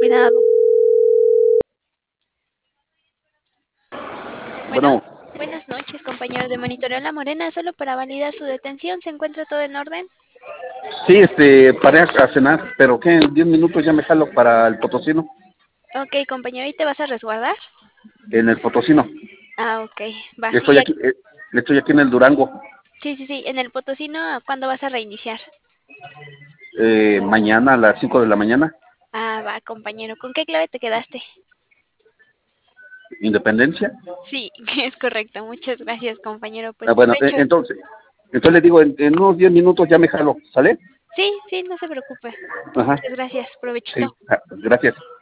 Cuidado. Bueno, Bueno, buenas noches, compañero de Monitoreo La Morena. Solo para validar su detención, ¿se encuentra todo en orden? sí, paré a cenar, pero ¿qué? En 10 minutos ya me jalo para el Potosino. Ok, compañero, ¿y te vas a resguardar? En el Potosino. Ah, ok. Va, sí, Estoy aquí, estoy aquí en el Durango. sí. En el Potosino, ¿cuándo vas a reiniciar? Mañana a las 5 de la mañana. Ah, va, compañero. ¿Con qué clave te quedaste? Independencia. Sí, es correcto. Muchas gracias, compañero. Pues Bueno, provecho. entonces le digo, en unos 10 minutos ya me jalo, ¿sale? Sí, no se preocupe. Ajá, Muchas gracias. sí, Provechito. gracias.